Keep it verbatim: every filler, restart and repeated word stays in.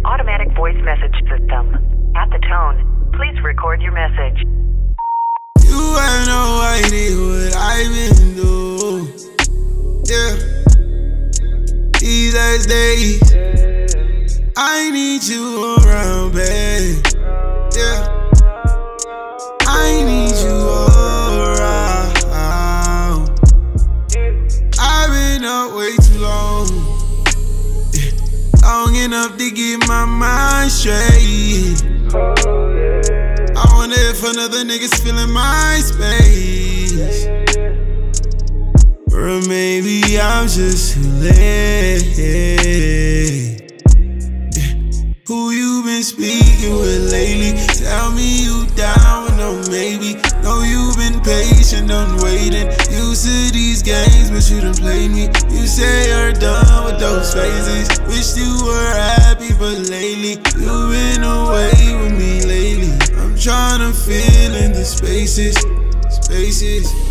automatic voice message system. At the tone, please record your message. You have no idea what I've been through. Yeah. These last days, I need you around, babe. Yeah. I need you around. I've been up way too long. Yeah. Long enough to get my mind straight. I wonder if another nigga's feeling my space. Or maybe I'm just too late. Yeah. Who you been speaking with lately? Tell me you down with no maybe. Know you been patient, done waiting. Used to these games, but you done played me. You say you're done with those phases. Wish you were happy, but lately you been away with me lately. I'm tryna fill in the spaces, spaces.